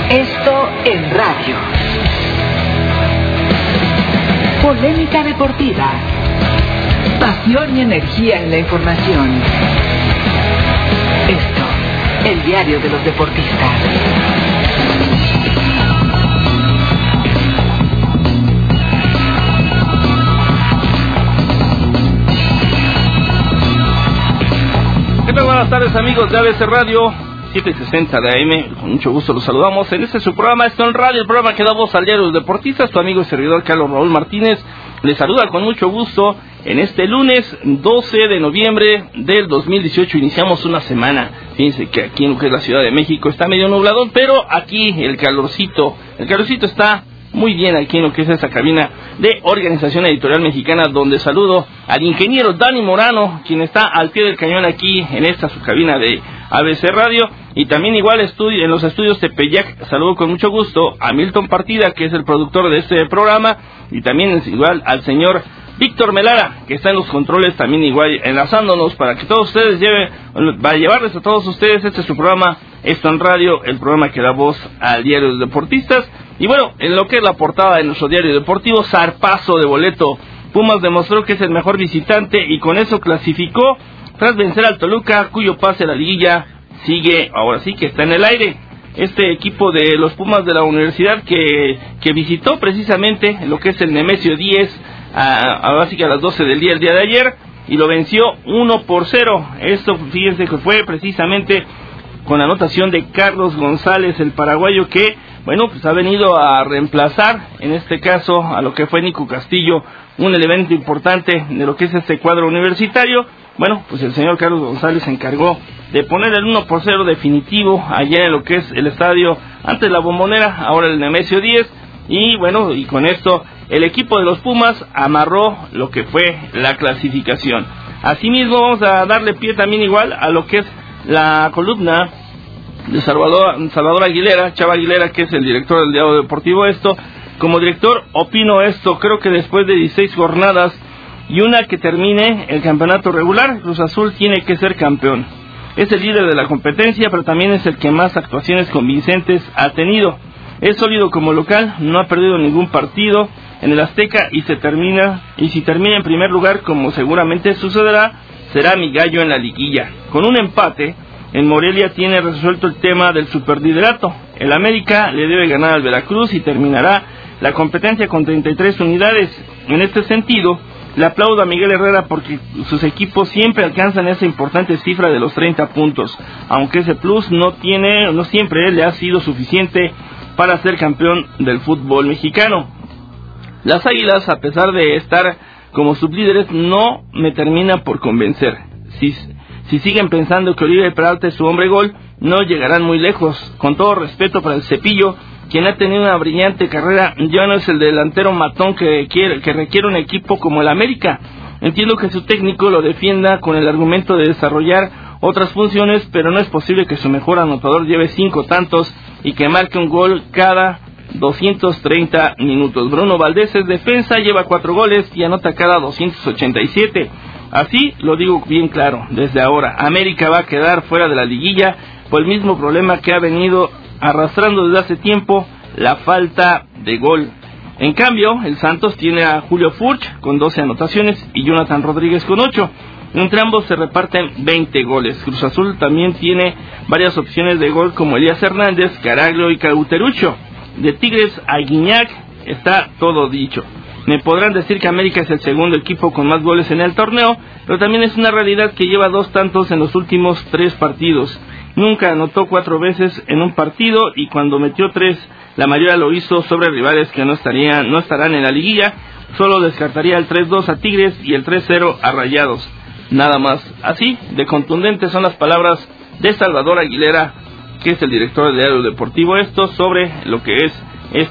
Esto en radio. Polémica deportiva. Pasión y energía en la información. Esto, el diario de los deportistas. ¿Qué tal? Buenas tardes, amigos de ABC Radio 760 de AM. Con mucho gusto los saludamos en este su programa Esto en Radio, el programa que da voz al diario de los deportistas. Tu amigo y servidor Carlos Raúl Martínez les saluda con mucho gusto en este lunes 12 de noviembre del 2018. Iniciamos una semana. Fíjense que aquí en lo que es la Ciudad de México está medio nublado, pero aquí el calorcito está muy bien aquí en lo que es esa cabina de Organización Editorial Mexicana, donde saludo al ingeniero Dani Morano, quien está al pie del cañón aquí en esta su cabina de ABC Radio, y también igual en los estudios Tepeyac. Saludo con mucho gusto a Milton Partida, que es el productor de este programa, y también igual al señor Víctor Melara, que está en los controles, también igual enlazándonos para que todos ustedes llevarles a todos ustedes este es su programa Esto en Radio, el programa que da voz al diario de los deportistas. Y bueno, en lo que es la portada de nuestro diario deportivo, zarpazo de boleto. Pumas demostró que es el mejor visitante y con eso clasificó tras vencer al Toluca, cuyo pase a la liguilla sigue, ahora sí que está en el aire. Este equipo de los Pumas de la universidad que visitó precisamente lo que es el Nemesio 10, así que a las 12 del día, el día de ayer, y lo venció 1-0. Esto, fíjense que fue precisamente con la anotación de Carlos González, el paraguayo, que bueno, pues ha venido a reemplazar, en este caso, a lo que fue Nico Castillo, un elemento importante de lo que es este cuadro universitario. Bueno, pues el señor Carlos González se encargó de poner el 1-0 definitivo allá en lo que es el estadio, antes la Bombonera, ahora el Nemesio 10, y bueno, y con esto el equipo de los Pumas amarró lo que fue la clasificación. Asimismo, vamos a darle pie también igual a lo que es la columna de Salvador Aguilera, Chava Aguilera, que es el director del diario deportivo Esto. Como director opino esto: creo que después de 16 jornadas y una que termine el campeonato regular, Cruz Azul tiene que ser campeón. Es el líder de la competencia, pero también es el que más actuaciones convincentes ha tenido. Es sólido como local, no ha perdido ningún partido en el Azteca y si termina en primer lugar, como seguramente sucederá, será mi gallo en la liguilla. Con un empate en Morelia tiene resuelto el tema del superliderato. El América le debe ganar al Veracruz y terminará la competencia con 33 unidades. En este sentido, le aplaudo a Miguel Herrera porque sus equipos siempre alcanzan esa importante cifra de los 30 puntos, aunque ese plus no siempre le ha sido suficiente para ser campeón del fútbol mexicano. Las Águilas, a pesar de estar como sublíderes, no me terminan por convencer. Si siguen pensando que Oribe Peralta es su hombre gol, no llegarán muy lejos. Con todo respeto para el Cepillo, quien ha tenido una brillante carrera, ya no es el delantero matón que requiere un equipo como el América. Entiendo que su técnico lo defienda con el argumento de desarrollar otras funciones, pero no es posible que su mejor anotador lleve 5 tantos y que marque un gol cada 230 minutos. Bruno Valdés es defensa, lleva 4 goles y anota cada 287. Así lo digo bien claro, desde ahora, América va a quedar fuera de la liguilla por el mismo problema que ha venido arrastrando desde hace tiempo, la falta de gol. En cambio, el Santos tiene a Julio Furch con 12 anotaciones y Jonathan Rodríguez con 8. Entre ambos se reparten 20 goles. Cruz Azul también tiene varias opciones de gol como Elías Hernández, Caraglio y Cauterucho. De Tigres a Guiñac está todo dicho. Me podrán decir que América es el segundo equipo con más goles en el torneo, pero también es una realidad que lleva 2 tantos en los últimos 3 partidos. Nunca anotó 4 veces en un partido y cuando metió 3, la mayoría lo hizo sobre rivales que no estarán en la liguilla. Solo descartaría el 3-2 a Tigres y el 3-0 a Rayados. Nada más. Así de contundentes son las palabras de Salvador Aguilera, que es el director del diario deportivo Esto, sobre lo que es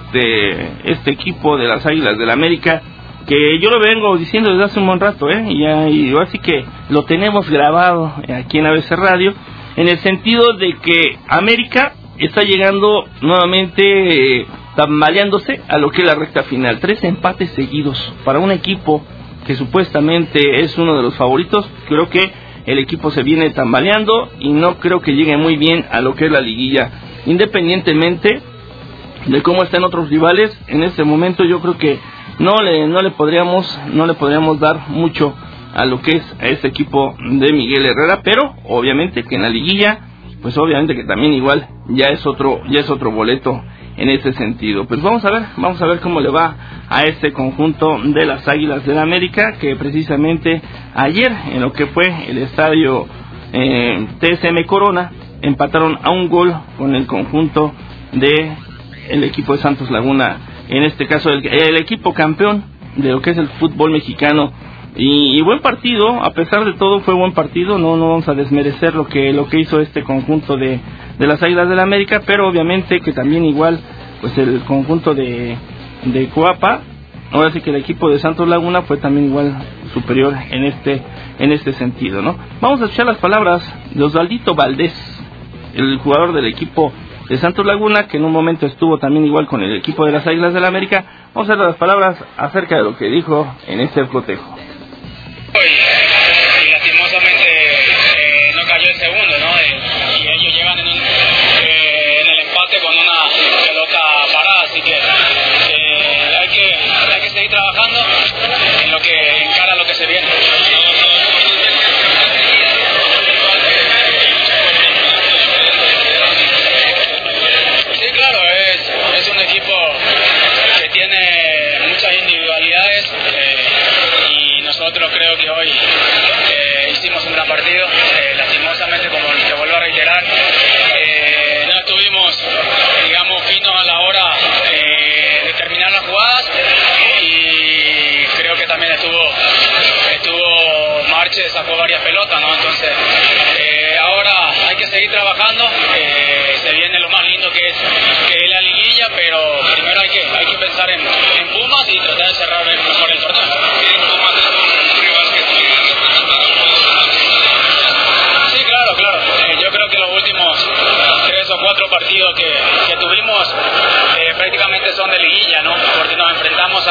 este equipo de las Águilas del América, que yo lo vengo diciendo desde hace un buen rato, y así que lo tenemos grabado aquí en ABC Radio, en el sentido de que América está llegando nuevamente tambaleándose a lo que es la recta final. 3 empates seguidos para un equipo que supuestamente es uno de los favoritos. Creo que el equipo se viene tambaleando y no creo que llegue muy bien a lo que es la liguilla. Independientemente de cómo están otros rivales, en este momento yo creo que no le podríamos dar mucho a lo que es a este equipo de Miguel Herrera, pero obviamente que en la liguilla, pues obviamente que también igual ya es otro boleto en ese sentido. Pues vamos a ver cómo le va a este conjunto de las Águilas del América, que precisamente ayer en lo que fue el estadio TSM Corona empataron a un gol con el conjunto de el equipo de Santos Laguna, en este caso el equipo campeón de lo que es el fútbol mexicano. Y buen partido, a pesar de todo fue buen partido, no vamos a desmerecer lo que hizo este conjunto de las Águilas del América, pero obviamente que también igual pues el conjunto de Coapa, ahora sí que el equipo de Santos Laguna fue también igual superior en este sentido, ¿no? Vamos a escuchar las palabras de Osvaldito Valdés, el jugador del equipo de Santos Laguna, que en un momento estuvo también igual con el equipo de las Águilas del América. Vamos a ver las palabras acerca de lo que dijo en este cotejo. Y lastimosamente no cayó el segundo, ¿no? Y ellos llegan en el empate con una pelota parada, así que hay que seguir trabajando en lo que encara lo que se viene. Sí, claro, es un equipo que tiene muchas individualidades. Nosotros creo que hoy hicimos un gran partido, lastimosamente, como te vuelvo a reiterar, no estuvimos, digamos, finos a la hora de terminar las jugadas, y creo que también estuvo Marche, sacó varias pelotas, ¿no? Entonces, ahora hay que seguir trabajando, se viene lo más lindo que es la liguilla, pero primero hay que pensar en Pumas y tratar de cerrar mejor el torneo. Sí, claro. Yo creo que los últimos 3 o 4 partidos que tuvimos prácticamente son de liguilla, ¿no? Porque nos enfrentamos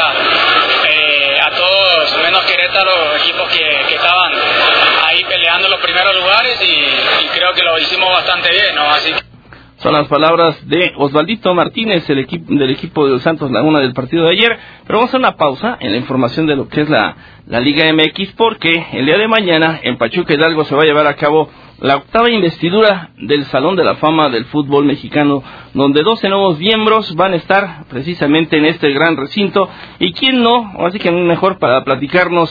a todos, menos Querétaro, equipos que estaban ahí peleando los primeros lugares, y creo que lo hicimos bastante bien, ¿no? Así que... Son las palabras de Osvaldito Martínez, del equipo de Santos Laguna del partido de ayer. Pero vamos a hacer una pausa en la información de lo que es la Liga MX, porque el día de mañana en Pachuca Hidalgo se va a llevar a cabo la 8ª investidura del Salón de la Fama del Fútbol Mexicano, donde 12 nuevos miembros van a estar precisamente en este gran recinto. Y quién no, así que mejor para platicarnos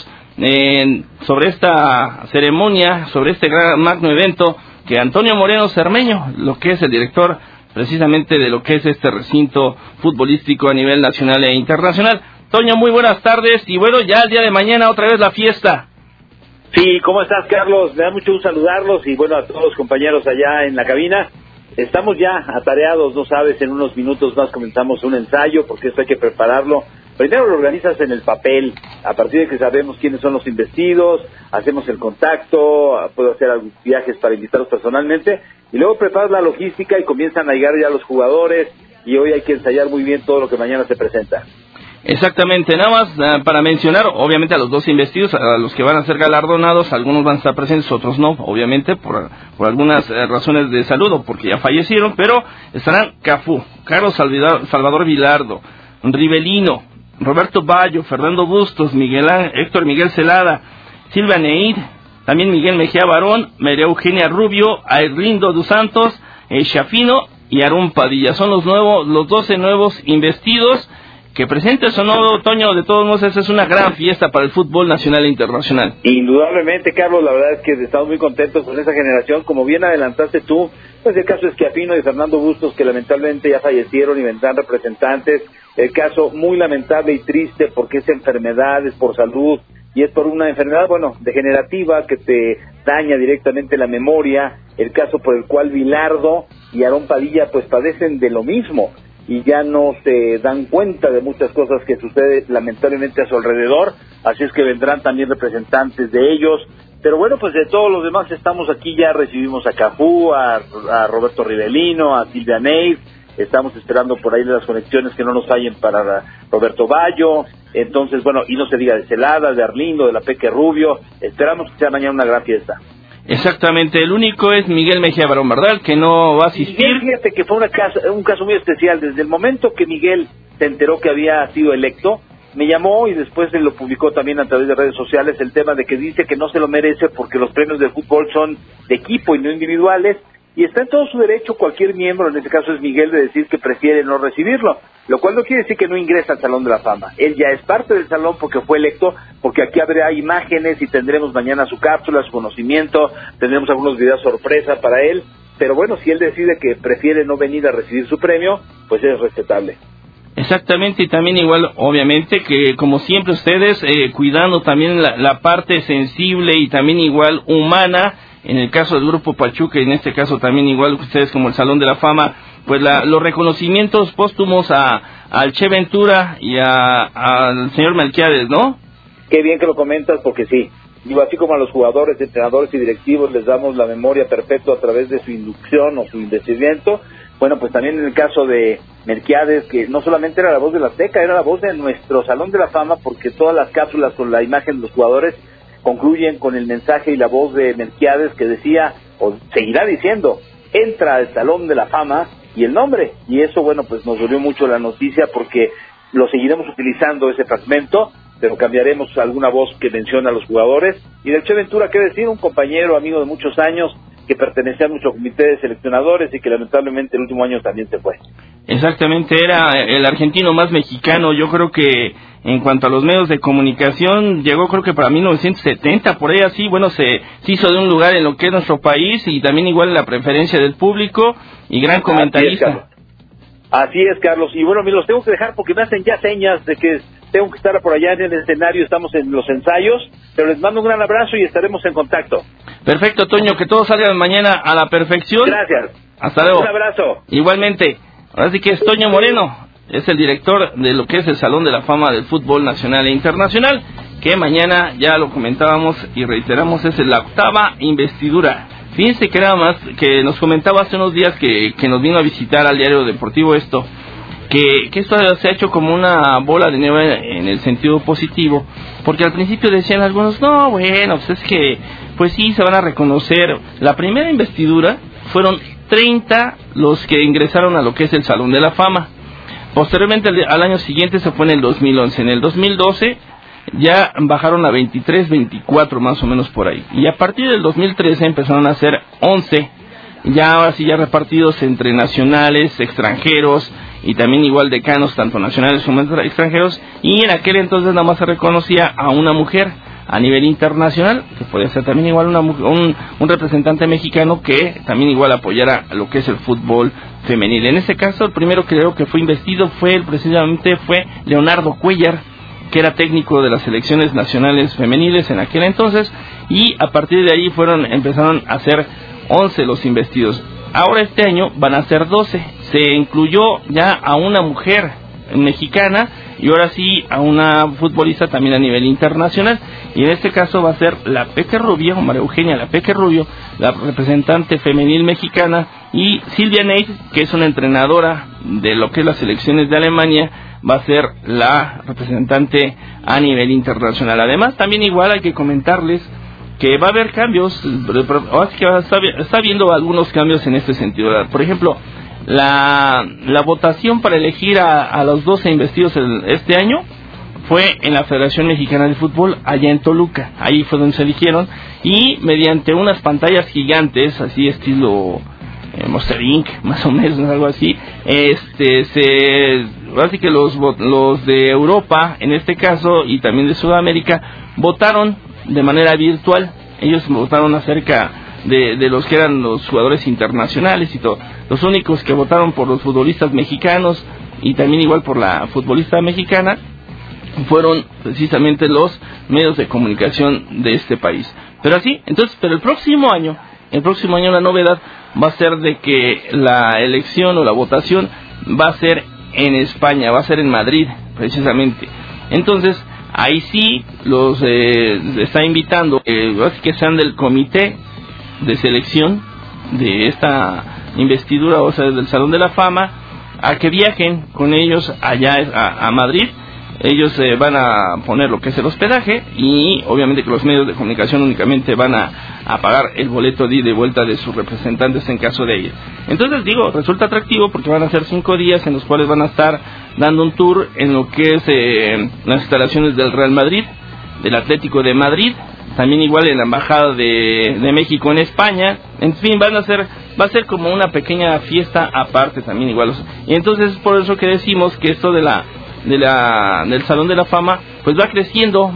sobre esta ceremonia, sobre este gran magno evento, que Antonio Moreno Cermeño, lo que es el director precisamente de lo que es este recinto futbolístico a nivel nacional e internacional. Toño, muy buenas tardes, y bueno, ya el día de mañana otra vez la fiesta. Sí, ¿cómo estás, Carlos? Me da mucho gusto saludarlos, y bueno, a todos los compañeros allá en la cabina. Estamos ya atareados, no sabes, en unos minutos más comenzamos un ensayo, porque esto hay que prepararlo. Primero lo organizas en el papel, a partir de que sabemos quiénes son los investidos, hacemos el contacto, puedo hacer algunos viajes para invitarlos personalmente, y luego preparas la logística y comienzan a llegar ya los jugadores, y hoy hay que ensayar muy bien todo lo que mañana se presenta. Exactamente, nada más para mencionar, obviamente, a los 2 investidos, a los que van a ser galardonados. Algunos van a estar presentes, otros no, obviamente, por algunas razones de salud o porque ya fallecieron, pero estarán Cafú, Carlos Salvador Vilardo, Rivelino, Roberto Bayo, Fernando Bustos, Héctor Miguel Celada, Silvia Neid, también Miguel Mejía Barón, María Eugenia Rubio, Airlindo dos Santos, Shafino y Aarón Padilla. Son los 12 nuevos investidos. Que presentes o no, Toño, de todos modos, esa es una gran fiesta para el fútbol nacional e internacional. Indudablemente, Carlos, la verdad es que estamos muy contentos con esa generación. Como bien adelantaste tú, pues el caso es Esquiafino y Fernando Bustos, que lamentablemente ya fallecieron y vendrán representantes. El caso muy lamentable y triste, porque es enfermedad, es por salud, y es por una enfermedad, degenerativa, que te daña directamente la memoria. El caso por el cual Vilardo y Aarón Padilla pues padecen de lo mismo, y ya no se dan cuenta de muchas cosas que suceden lamentablemente a su alrededor, así es que vendrán también representantes de ellos. Pero bueno, pues de todos los demás estamos aquí, ya recibimos a Cafú, a Roberto Rivelino, a Silvia Neid, estamos esperando por ahí las conexiones que no nos fallen para Roberto Bayo. Entonces, bueno, y no se diga de Celada, de Arlindo, de la Peque Rubio. Esperamos que sea mañana una gran fiesta. Exactamente, el único es Miguel Mejía Barón, ¿verdad? Que no va a asistir. Miguel, fíjate que fue un caso muy especial. Desde el momento que Miguel se enteró que había sido electo, me llamó y después se lo publicó también a través de redes sociales el tema de que dice que no se lo merece porque los premios del fútbol son de equipo y no individuales, y está en todo su derecho cualquier miembro, en este caso es Miguel, de decir que prefiere no recibirlo, lo cual no quiere decir que no ingresa al Salón de la Fama. Él ya es parte del salón porque fue electo, porque aquí habrá imágenes y tendremos mañana su cápsula, su conocimiento, tendremos algunos videos sorpresa para él, pero bueno, si él decide que prefiere no venir a recibir su premio, pues es respetable. Exactamente, y también igual, obviamente, que como siempre ustedes, cuidando también la parte sensible y también igual humana, en el caso del Grupo Pachuca, y en este caso también igual ustedes como el Salón de la Fama, pues los reconocimientos póstumos al Che Ventura y al señor Melquiades, ¿no? Qué bien que lo comentas, porque sí, digo, así como a los jugadores, entrenadores y directivos les damos la memoria perpetua a través de su inducción o su investimiento. Bueno, pues también en el caso de Melquiades, que no solamente era la voz de la Azteca, era la voz de nuestro Salón de la Fama, porque todas las cápsulas con la imagen de los jugadores concluyen con el mensaje y la voz de Melquiades que decía, o seguirá diciendo, entra al Salón de la Fama y el nombre. Y eso, bueno, pues nos dolió mucho la noticia porque lo seguiremos utilizando ese fragmento, pero cambiaremos alguna voz que menciona a los jugadores. Y del Che Ventura, qué decir, un compañero, amigo de muchos años, que pertenecía a nuestro comité de seleccionadores y que lamentablemente el último año también se fue. Exactamente, era el argentino más mexicano. Yo creo que en cuanto a los medios de comunicación, llegó creo que para 1970, por ahí así, bueno, se hizo de un lugar en lo que es nuestro país y también igual la preferencia del público y gran comentarista. Así es, Carlos. Y bueno, me los tengo que dejar porque me hacen ya señas de que tengo que estar por allá en el escenario, estamos en los ensayos, pero les mando un gran abrazo y estaremos en contacto. Perfecto, Toño, que todo salga mañana a la perfección. Gracias. Hasta luego. Un abrazo. Igualmente. Ahora sí que es Toño Moreno, es el director de lo que es el Salón de la Fama del Fútbol Nacional e Internacional, que mañana, ya lo comentábamos y reiteramos, es la 8ª investidura. Fíjense que nada más, que nos comentaba hace unos días que nos vino a visitar al Diario Deportivo esto, que esto se ha hecho como una bola de nieve en el sentido positivo, porque al principio decían algunos, no, bueno, pues es que, pues sí, se van a reconocer. La primera investidura fueron 30 los que ingresaron a lo que es el Salón de la Fama. Posteriormente, al año siguiente, se fue en el 2011. En el 2012 ya bajaron a 23, 24 más o menos por ahí. Y a partir del 2013 empezaron a ser 11, ya ahora sí ya repartidos entre nacionales, extranjeros y también igual decanos, tanto nacionales como extranjeros. Y en aquel entonces nada más se reconocía a una mujer a nivel internacional, que podía ser también igual un representante mexicano que también igual apoyara lo que es el fútbol femenil. En este caso, el primero que creo que fue investido precisamente fue Leonardo Cuellar, que era técnico de las selecciones nacionales femeniles en aquel entonces, y a partir de ahí empezaron a ser 11 los investidos. Ahora este año van a ser 12. Se incluyó ya a una mujer mexicana y ahora sí a una futbolista también a nivel internacional, y en este caso va a ser la Peque Rubio, María Eugenia La Peque Rubio, la representante femenil mexicana, y Silvia Neit, que es una entrenadora de lo que es las selecciones de Alemania, va a ser la representante a nivel internacional. Además, también igual hay que comentarles que va a haber cambios, está habiendo algunos cambios en este sentido. Por ejemplo, la votación para elegir a los 12 investidos este año fue en la Federación Mexicana de Fútbol, allá en Toluca. Ahí fue donde se eligieron, y mediante unas pantallas gigantes, así estilo Monster Inc., más o menos, algo así, así que los de Europa, en este caso, y también de Sudamérica, votaron de manera virtual. Ellos votaron acerca de los que eran los jugadores internacionales y todo. Los únicos que votaron por los futbolistas mexicanos y también igual por la futbolista mexicana fueron precisamente los medios de comunicación de este país. Pero el próximo año la novedad va a ser de que la elección o la votación va a ser en España, va a ser en Madrid precisamente. Entonces ahí sí los está invitando que sean del comité de selección de esta investidura, o sea, del Salón de la Fama, a que viajen con ellos allá a Madrid. ellos van a poner lo que es el hospedaje y obviamente que los medios de comunicación únicamente van a pagar el boleto de ida y vuelta de sus representantes en caso de ir. Entonces digo, resulta atractivo porque van a ser 5 días en los cuales van a estar dando un tour en lo que es las instalaciones del Real Madrid, del Atlético de Madrid, también igual en la Embajada de México en España. En fin, va a ser como una pequeña fiesta aparte también igual. Y entonces es por eso que decimos que esto del Salón de la Fama pues va creciendo.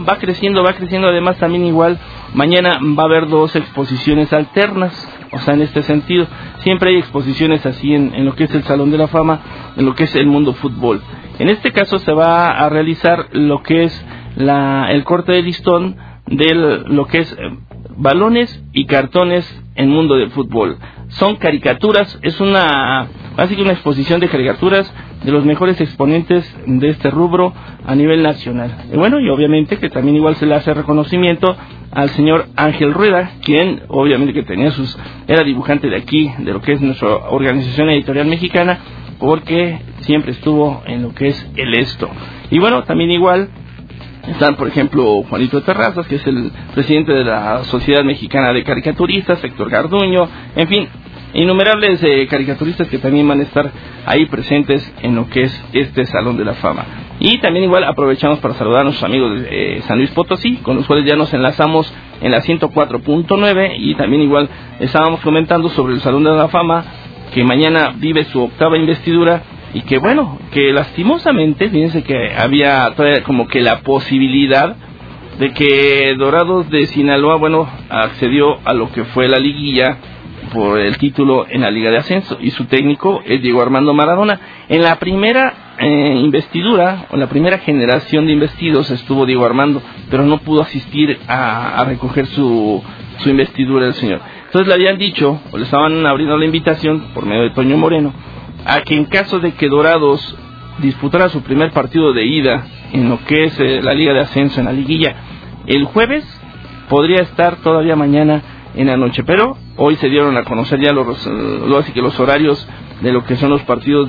Además también igual mañana va a haber 2 exposiciones alternas, o sea, en este sentido siempre hay exposiciones así en lo que es el Salón de la Fama, en lo que es el mundo fútbol. En este caso se va a realizar lo que es el corte de listón de lo que es balones y cartones en mundo del fútbol. Son caricaturas, es básicamente una exposición de caricaturas de los mejores exponentes de este rubro a nivel nacional. Y bueno, y obviamente que también igual se le hace reconocimiento al señor Ángel Rueda, quien obviamente que era dibujante de aquí, de lo que es nuestra organización editorial mexicana, porque siempre estuvo en lo que es el esto. Y bueno, también igual están, por ejemplo, Juanito Terrazas, que es el presidente de la Sociedad Mexicana de Caricaturistas, Héctor Garduño, en fin, innumerables caricaturistas que también van a estar ahí presentes en lo que es este Salón de la Fama. Y también igual aprovechamos para saludar a nuestros amigos de San Luis Potosí, con los cuales ya nos enlazamos en la 104.9, y también igual estábamos comentando sobre el Salón de la Fama, que mañana vive su 8ª investidura, y que bueno, que lastimosamente, fíjense que había todavía como que la posibilidad de que Dorados de Sinaloa, bueno, accedió a lo que fue la liguilla por el título en la Liga de Ascenso, y su técnico es Diego Armando Maradona. En la primera investidura, o en la primera generación de investidos estuvo Diego Armando, pero no pudo asistir a recoger su investidura del señor. Entonces le habían dicho, o le estaban abriendo la invitación por medio de Toño Moreno, a que en caso de que Dorados disputara su primer partido de ida en lo que es la Liga de Ascenso, en la liguilla, el jueves, podría estar todavía mañana en la noche, pero hoy se dieron a conocer ya los horarios de lo que son los partidos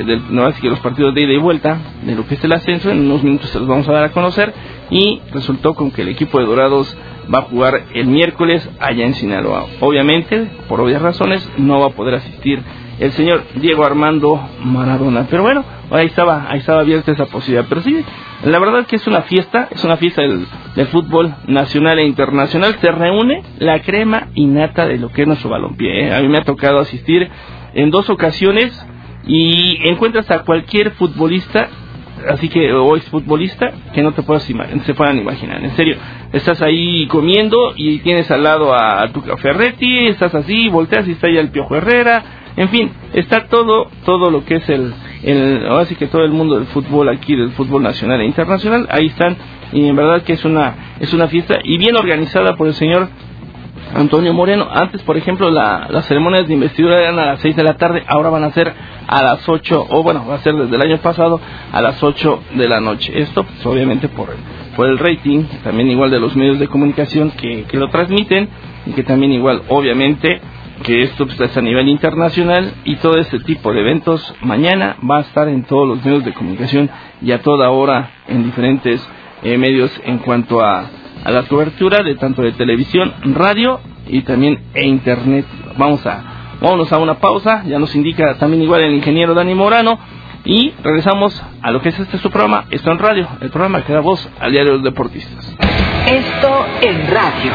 los partidos de ida y vuelta de lo que es el ascenso. En unos minutos se los vamos a dar a conocer, y resultó con que el equipo de Dorados va a jugar el miércoles allá en Sinaloa. Obviamente, por obvias razones, no va a poder asistir el señor Diego Armando Maradona, pero bueno, ahí estaba abierta esa posibilidad. Pero sí, la verdad que es una fiesta del fútbol nacional e internacional. Se reúne la crema innata de lo que es nuestro balompié. A mí me ha tocado asistir en 2 ocasiones, y encuentras a cualquier futbolista, así que o exfutbolista, que no se puedan imaginar. En serio, estás ahí comiendo y tienes al lado a Tuca Ferretti, estás así, volteas y está ahí el Piojo Herrera. En fin, está todo lo que es ahora sí que todo el mundo del fútbol aquí, del fútbol nacional e internacional, ahí están, y en verdad que es una fiesta, y bien organizada por el señor Antonio Moreno. Antes, por ejemplo, las ceremonias de investidura eran a las 6 de la tarde, ahora van a ser a las 8, o bueno, va a ser desde el año pasado a las 8 de la noche. Esto, pues, obviamente por el rating, también igual de los medios de comunicación que lo transmiten, y que también igual, obviamente, que esto pues, es a nivel internacional, y todo este tipo de eventos mañana va a estar en todos los medios de comunicación y a toda hora en diferentes medios en cuanto a la cobertura de tanto de televisión, radio y también internet. Vámonos a una pausa, ya nos indica también igual el ingeniero Dani Morano, y regresamos a lo que es su programa, Esto en Radio, el programa que da voz al diario de los deportistas. Esto en radio.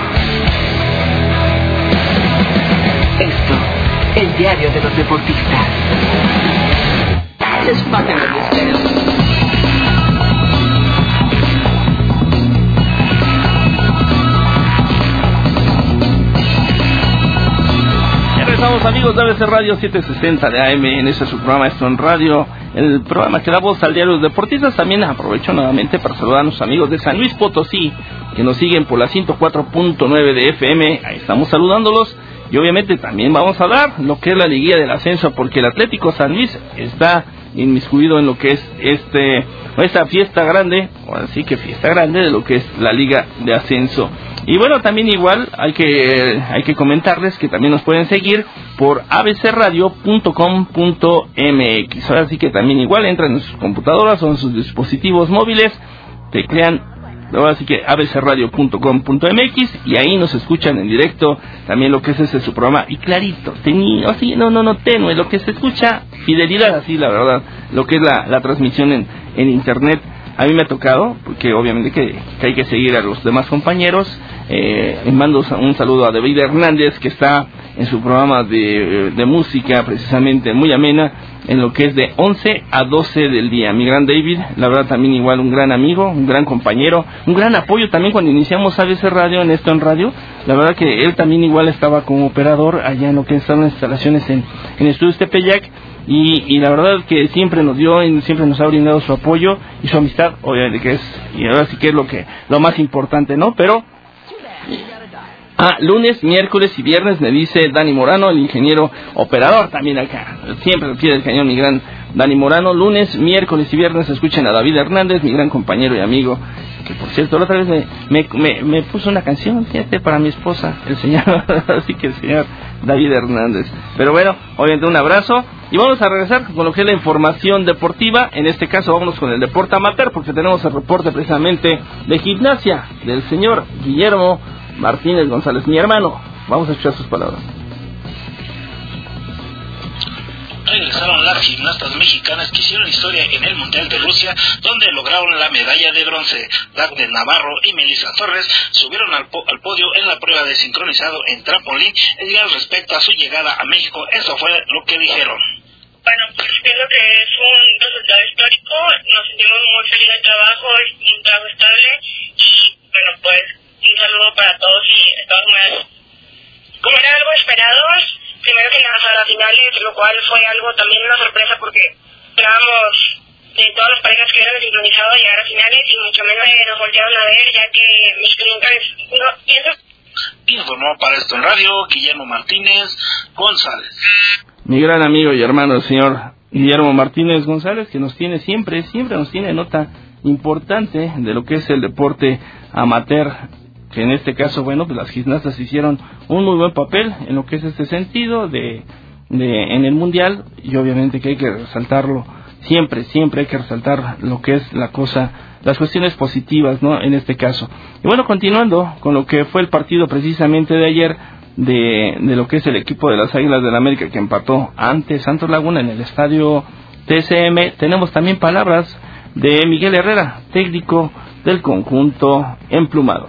Esto, el diario de los deportistas. Just fucking understand. Regresamos, amigos de ABC Radio 760 de AM, en este su programa Esto en Radio, el programa que da voz al diario de los deportistas. También aprovecho nuevamente para saludar a nuestros amigos de San Luis Potosí, que nos siguen por la 104.9 de FM, ahí estamos saludándolos. Y obviamente también vamos a dar lo que es la liguilla del ascenso, porque el Atlético San Luis está inmiscuido en lo que es esta fiesta grande, o así que fiesta grande de lo que es la liga de ascenso. Y bueno, también igual hay que comentarles que también nos pueden seguir por abcradio.com.mx. Ahora sí que también igual entran en sus computadoras o en sus dispositivos móviles, teclean ahora sí que abcradio.com.mx y ahí nos escuchan en directo también lo que es ese su programa, y clarito, tenue, lo que se escucha, fidelidad, así la verdad, lo que es la transmisión en internet. A mí me ha tocado, porque obviamente que hay que seguir a los demás compañeros. Mando un saludo a David Hernández, que está en su programa de música, precisamente muy amena, en lo que es de 11 a 12 del día. Mi gran David, la verdad también igual un gran amigo, un gran compañero, un gran apoyo también cuando iniciamos ABC Radio en Esto en Radio. La verdad que él también igual estaba como operador allá en lo que están las instalaciones en Estudios Tepeyac. Y la verdad que siempre nos dio y siempre nos ha brindado su apoyo y su amistad, obviamente que es, y ahora sí que es lo más importante, ¿no? Pero lunes, miércoles y viernes me dice Dani Morano, el ingeniero operador también acá, siempre al pie del cañón, mi gran Dani Morano. Lunes, miércoles y viernes escuchen a David Hernández, mi gran compañero y amigo, que por cierto la otra vez me puso una canción, fíjate, para mi esposa, el señor, así que el señor David Hernández. Pero bueno, obviamente un abrazo y vamos a regresar con lo que es la información deportiva. En este caso vámonos con el deporte amateur, porque tenemos el reporte precisamente de gimnasia del señor Guillermo Martínez González, mi hermano. Vamos a escuchar sus palabras. Regresaron las gimnastas mexicanas que hicieron historia en el Mundial de Rusia, donde lograron la medalla de bronce. Dagde Navarro y Melissa Torres subieron al podio en la prueba de sincronizado en trampolín y al respecto a su llegada a México, eso fue lo que dijeron. Bueno, pues pienso que es un resultado histórico, nos sentimos muy felices del trabajo, es un trabajo estable y bueno, pues un saludo para todos y estamos muy agradecidos. Como era algo esperado, primero que nada a las finales, lo cual fue algo también una sorpresa porque esperábamos de todas las parejas que eran sincronizados llegar a finales y mucho menos nos voltearon a ver, ya que México nunca pienso. Informó para Esto en Radio Guillermo Martínez González. Mi gran amigo y hermano, el señor Guillermo Martínez González, que nos tiene siempre nos tiene nota importante de lo que es el deporte amateur, que en este caso, bueno, pues las gimnastas hicieron un muy buen papel en lo que es este sentido en el mundial, y obviamente que hay que resaltarlo, siempre hay que resaltar lo que es las cuestiones positivas, ¿no? En este caso. Y bueno, continuando con lo que fue el partido precisamente de ayer, de lo que es el equipo de las Águilas del América, que empató ante Santos Laguna en el estadio TCM, tenemos también palabras de Miguel Herrera, técnico del conjunto emplumado.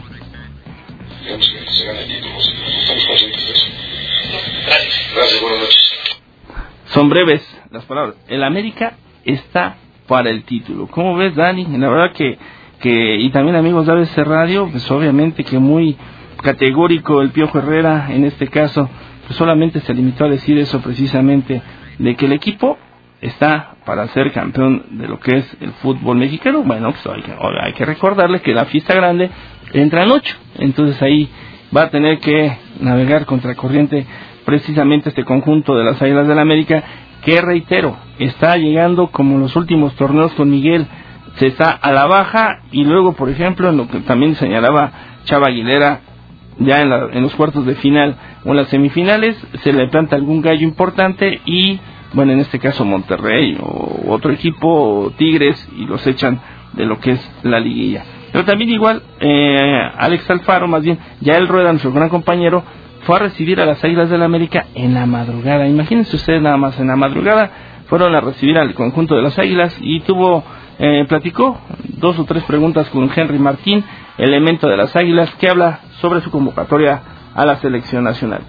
Gracias, buenas noches. Son breves las palabras. El América está para el título. ¿Cómo ves, Dani? La verdad que y también amigos de ABC Radio, pues obviamente que muy categórico el Piojo Herrera en este caso, pues solamente se limitó a decir eso precisamente, de que el equipo está para ser campeón de lo que es el fútbol mexicano. Bueno, pues hay que recordarle que la fiesta grande entra en 8, entonces ahí va a tener que navegar contracorriente precisamente este conjunto de las Águilas del América, que reitero, está llegando como en los últimos torneos con Miguel, se está a la baja, y luego por ejemplo en lo que también señalaba Chava Aguilera, ya en los cuartos de final o en las semifinales se le planta algún gallo importante y bueno, en este caso Monterrey o otro equipo, o Tigres, y los echan de lo que es la liguilla. Pero también igual Alex Alfaro, más bien ya él Rueda, nuestro gran compañero, fue a recibir a las Águilas del América en la madrugada. Imagínense ustedes nada más, en la madrugada fueron a recibir al conjunto de las Águilas y platicó 2 o 3 preguntas con Henry Martín, elemento de las Águilas, que habla sobre su convocatoria a la selección nacional.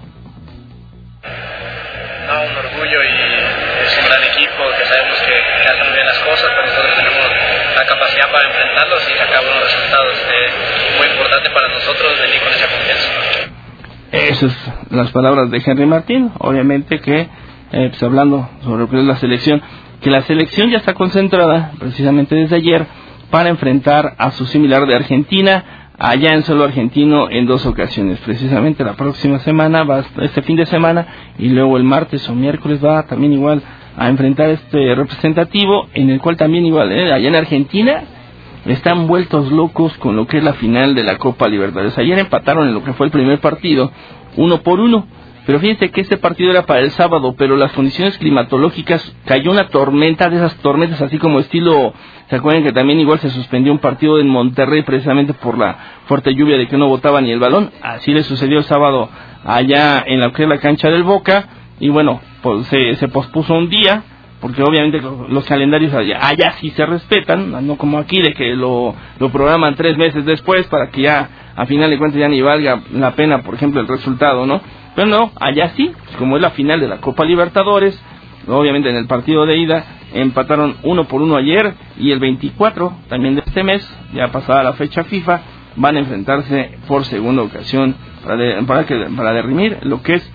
Un orgullo, y es un gran equipo que sabemos que hacen muy bien las cosas, pero nosotros tenemos la capacidad para enfrentarlos y sacar buenos resultados. Muy importante para nosotros venir con esa confianza. Esas son las palabras de Henry Martín, obviamente que pues hablando sobre lo que es la selección, que la selección ya está concentrada precisamente desde ayer para enfrentar a su similar de Argentina, allá en suelo argentino en 2 ocasiones. Precisamente la próxima semana, este fin de semana, y luego el martes o miércoles va también igual a enfrentar este representativo, en el cual también igual, allá en Argentina, están vueltos locos con lo que es la final de la Copa Libertadores. Ayer empataron en lo que fue el primer partido, 1-1, Pero fíjense que ese partido era para el sábado, pero las condiciones climatológicas, cayó una tormenta, de esas tormentas así como estilo, ¿se acuerdan que también igual se suspendió un partido en Monterrey precisamente por la fuerte lluvia de que no botaba ni el balón? Así le sucedió el sábado allá en la que es la cancha del Boca, y bueno, pues se pospuso un día, porque obviamente los calendarios allá sí se respetan, no como aquí de que lo programan 3 meses después para que ya a final de cuentas ya ni valga la pena, por ejemplo, el resultado, ¿no? Pero no, allá sí, como es la final de la Copa Libertadores, obviamente en el partido de ida empataron 1-1 ayer, y el 24 también de este mes, ya pasada la fecha FIFA, van a enfrentarse por segunda ocasión para derimir lo que es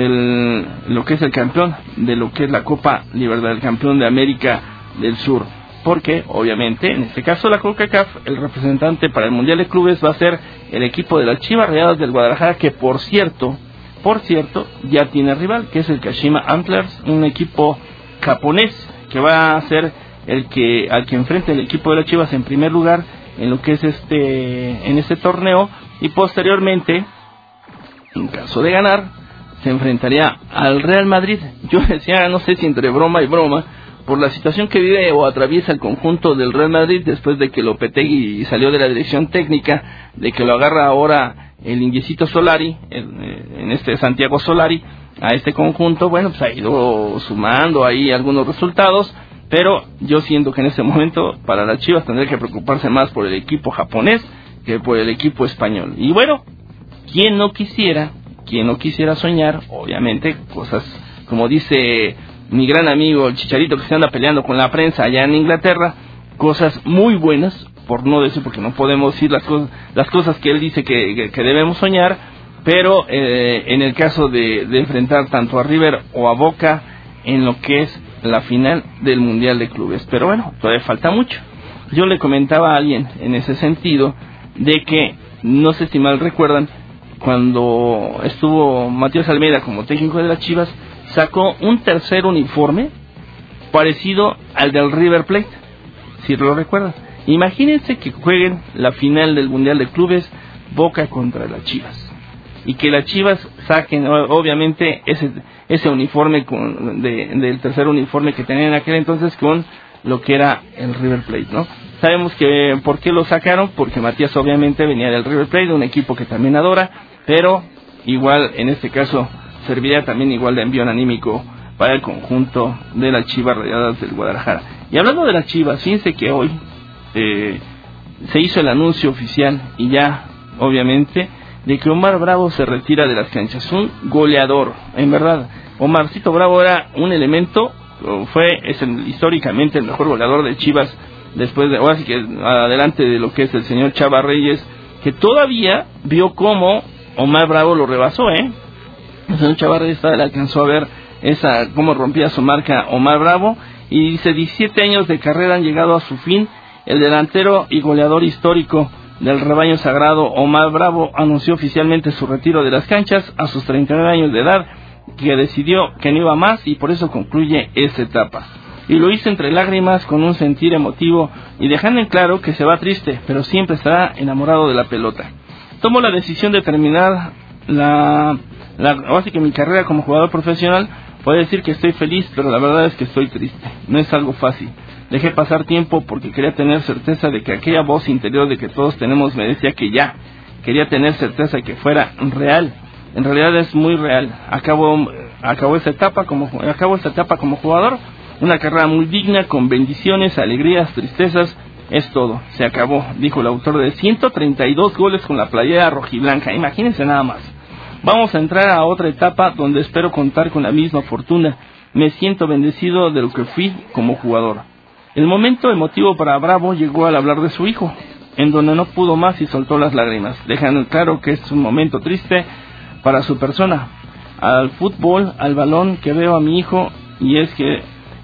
el campeón de lo que es la Copa Libertad, el campeón de América del Sur, porque obviamente en este caso la CONCACAF, el representante para el Mundial de Clubes va a ser el equipo de las Chivas Rayadas del Guadalajara, que por cierto ya tiene rival, que es el Kashima Antlers, un equipo japonés que va a ser al que enfrente el equipo de las Chivas en primer lugar en lo que es en este torneo, y posteriormente, en caso de ganar, se enfrentaría al Real Madrid. Yo decía, no sé si entre broma y broma, por la situación que vive o atraviesa el conjunto del Real Madrid después de que Lopetegui salió de la dirección técnica, de que lo agarra ahora el indiecito Solari, en Santiago Solari, a este conjunto. Bueno, pues ha ido sumando ahí algunos resultados, pero yo siento que en este momento para las Chivas tendría que preocuparse más por el equipo japonés que por el equipo español. Y bueno, ¿quién no quisiera soñar, obviamente, cosas como dice mi gran amigo el Chicharito, que se anda peleando con la prensa allá en Inglaterra, cosas muy buenas, por no decir, porque no podemos decir las cosas que él dice que debemos soñar, pero en el caso de enfrentar tanto a River o a Boca en lo que es la final del Mundial de Clubes. Pero bueno, todavía falta mucho. Yo le comentaba a alguien en ese sentido de que, no sé si mal recuerdan, cuando estuvo Matías Almeida como técnico de las Chivas, sacó un tercer uniforme parecido al del River Plate, si lo recuerdan. Imagínense que jueguen la final del Mundial de Clubes, Boca contra las Chivas, y que las Chivas saquen obviamente ese uniforme del tercer uniforme que tenían en aquel entonces con lo que era el River Plate, ¿no? Sabemos que por qué lo sacaron, porque Matías obviamente venía del River Plate, de un equipo que también adora, pero igual en este caso serviría también igual de envío anímico para el conjunto de las Chivas Rayadas del Guadalajara. Y hablando de las Chivas, fíjense que hoy se hizo el anuncio oficial, y ya obviamente, de que Omar Bravo se retira de las canchas. Un goleador, en verdad. Omarcito Bravo era un elemento, es históricamente el mejor goleador de Chivas, después de, ahora sí que adelante de lo que es el señor Chava Reyes, que todavía vio cómo Omar Bravo lo rebasó, El señor Chava Reyes le alcanzó a ver cómo rompía su marca Omar Bravo, y dice, 17 años de carrera han llegado a su fin. El delantero y goleador histórico del rebaño sagrado, Omar Bravo, anunció oficialmente su retiro de las canchas a sus 39 años de edad, que decidió que no iba más, y por eso concluye esta etapa. Y lo hizo entre lágrimas, con un sentir emotivo, y dejando en claro que se va triste, pero siempre estará enamorado de la pelota. Tomo la decisión de terminar así que mi carrera como jugador profesional. Puedo decir que estoy feliz, pero la verdad es que estoy triste. No es algo fácil. Dejé pasar tiempo porque quería tener certeza de que aquella voz interior de que todos tenemos me decía que ya. Quería tener certeza de que fuera real. En realidad es muy real. Acabó esta etapa como jugador. Una carrera muy digna, con bendiciones, alegrías, tristezas. Es todo. Se acabó, dijo el autor de 132 goles con la playera rojiblanca. Imagínense nada más. Vamos a entrar a otra etapa donde espero contar con la misma fortuna. Me siento bendecido de lo que fui como jugador. El momento emotivo para Bravo llegó al hablar de su hijo, en donde no pudo más y soltó las lágrimas, dejando claro que es un momento triste para su persona. Al fútbol, al balón que veo a mi hijo, y es que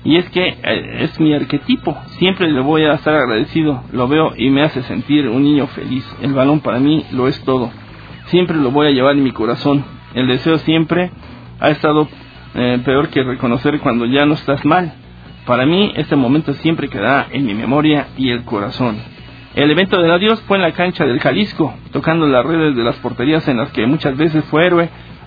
es mi arquetipo. Siempre le voy a estar agradecido. Lo veo y me hace sentir un niño feliz. El balón para mí lo es todo. Siempre lo voy a llevar en mi corazón. El deseo siempre ha estado peor que reconocer cuando ya no estás mal. Para mí, este momento siempre quedará en mi memoria y el corazón. El evento del adiós fue en la cancha del Jalisco, tocando las redes de las porterías en las que muchas veces fue héroe,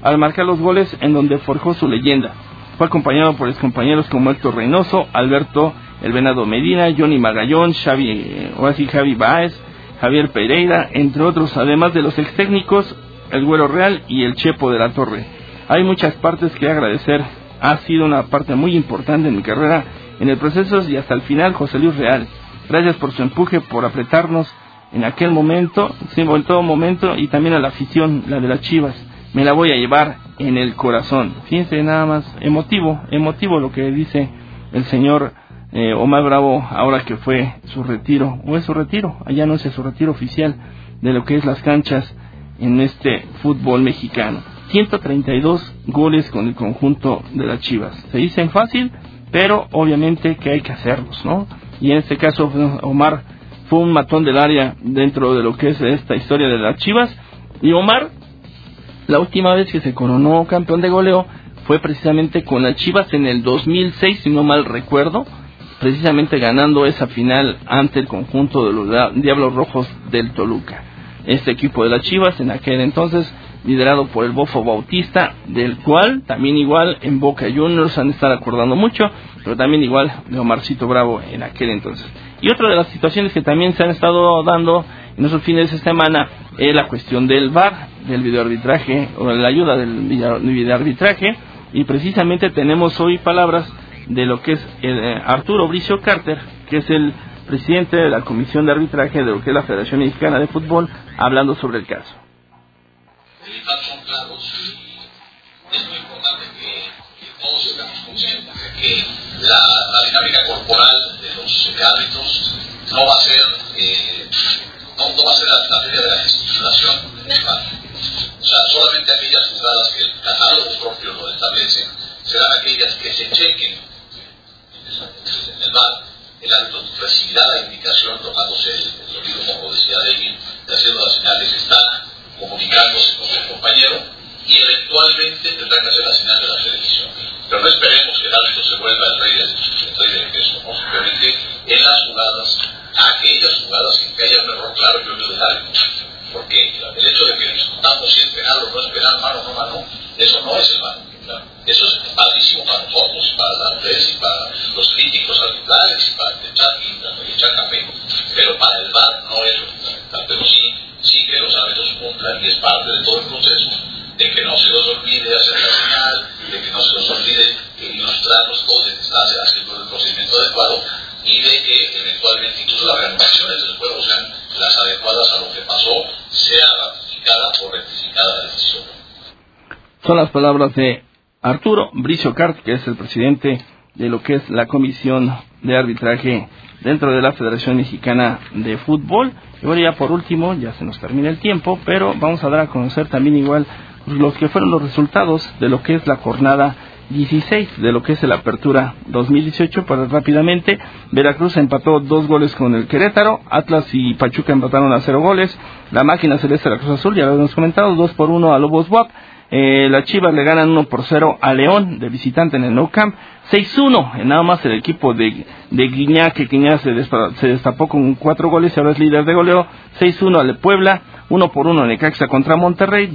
al marcar los goles en donde forjó su leyenda. Fue acompañado por excompañeros como Héctor Reynoso, Alberto El Venado Medina, Johnny Magallón, Javi Báez, Javier Pereira, entre otros, además de los ex técnicos, el Güero Real y el Chepo de la Torre. Hay muchas partes que agradecer. Ha sido una parte muy importante en mi carrera, en el proceso y hasta el final, José Luis Real. Gracias por su empuje, por apretarnos en aquel momento, en todo momento, y también a la afición, la de las Chivas. Me la voy a llevar en el corazón. Fíjense nada más, emotivo lo que dice el señor Omar Bravo, ahora que fue su retiro, o es su retiro, allá no es su retiro oficial, de lo que es las canchas en este fútbol mexicano. 132 goles con el conjunto de las Chivas. Se dicen fácil, pero obviamente que hay que hacerlos, ¿no? Y en este caso, Omar fue un matón del área dentro de lo que es esta historia de las Chivas. Y Omar, la última vez que se coronó campeón de goleo fue precisamente con las Chivas en el 2006, si no mal recuerdo, precisamente ganando esa final ante el conjunto de los Diablos Rojos del Toluca. Este equipo de las Chivas en aquel entonces liderado por el Bofo Bautista, del cual también igual en Boca Juniors han estado acordando mucho, pero también igual de Omarcito Bravo en aquel entonces. Y otra de las situaciones que también se han estado dando en esos fines de semana es la cuestión del VAR, del videoarbitraje, o la ayuda del videoarbitraje, y precisamente tenemos hoy palabras de lo que es Arturo Bricio Carter, que es el presidente de la Comisión de Arbitraje de lo que es la Federación Mexicana de Fútbol, hablando sobre el caso. Son claros y es muy importante que todos estemos conscientes de que la dinámica corporal de los árbitros no va a ser la medida de la gesticulación del VAR. O sea, solamente aquellas jugadas que el catálogo propio lo establece serán aquellas que se chequen en el VAR. El árbitro recibirá la indicación tomándose el oído, como decía David, haciendo la señal de que está comunicándose con su compañero, y eventualmente tendrá que hacer la señal de la televisión. Pero no esperemos que el árbitro se vuelva el rey del queso, ¿no? Simplemente en las jugadas, aquellas jugadas en que haya un error claro y obvio del árbitro. Porque el hecho de que discutamos si es penal o no es penal, mano o no mano, eso no es el mano. Claro. Eso es padrísimo para nosotros, para la prensa, y para los críticos arbitrales, y para echar café. Pero para el VAR no es lo fundamental. Pero sí que los árbitros cumplan, y es parte de todo el proceso, de que no se los olvide hacer la señal, de que no se los olvide ilustrarnos todo de que está haciendo el procedimiento adecuado, y de que eventualmente incluso las reanudaciones del juego sean las adecuadas a lo que pasó, sea ratificada o rectificada la decisión. Son las palabras de Arturo Bricio Cart, que es el presidente de lo que es la Comisión de Arbitraje dentro de la Federación Mexicana de Fútbol. Y bueno, ya por último, ya se nos termina el tiempo, pero vamos a dar a conocer también igual los que fueron los resultados de lo que es la jornada 16 de lo que es el Apertura 2018. Para rápidamente, Veracruz empató 2 goles con el Querétaro, Atlas y Pachuca empataron a 0 goles, la Máquina Celeste de la Cruz Azul, ya lo hemos comentado, 2-1 a Lobos WAP. Las Chivas le ganan 1-0 a León de visitante en el Nou Camp. 6-1 nada más el equipo de Guiñac, que Guiñac se destapó con 4 goles y ahora es líder de goleo. 6-1 al Puebla, 1-1 Necaxa contra Monterrey,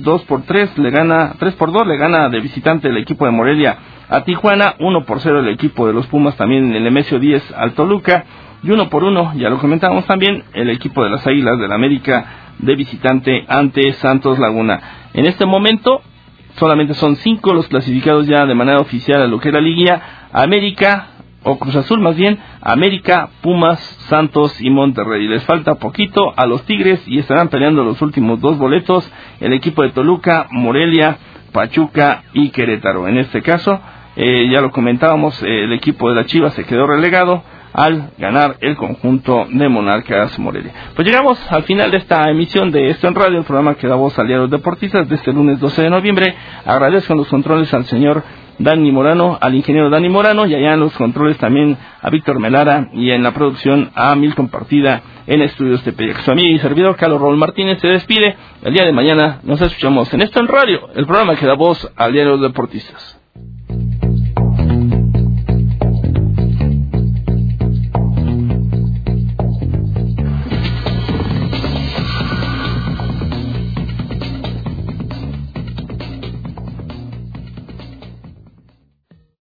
3-2 le gana de visitante el equipo de Morelia a Tijuana, 1-0 el equipo de los Pumas también en el Nemesio 10 al Toluca, y 1-1, ya lo comentábamos también, el equipo de las Águilas del América de visitante ante Santos Laguna. En este momento solamente son 5 los clasificados ya de manera oficial a lo que es la liguilla: América, o Cruz Azul más bien, América, Pumas, Santos y Monterrey. Les falta poquito a los Tigres y estarán peleando los últimos 2 boletos el equipo de Toluca, Morelia, Pachuca y Querétaro. En este caso, ya lo comentábamos, el equipo de la Chivas se quedó relegado al ganar el conjunto de Monarcas Morelia. Pues llegamos al final de esta emisión de Esto en Radio, el programa que da voz al diario de los deportistas de este lunes 12 de noviembre. Agradezco en los controles al señor Dani Morano, al ingeniero Dani Morano, y allá en los controles también a Víctor Melara, y en la producción a Milton Partida en Estudios Tepeyac. Su amigo y servidor Carlos Raúl Martínez se despide. El día de mañana nos escuchamos en Esto en Radio, el programa que da voz al diario de los deportistas.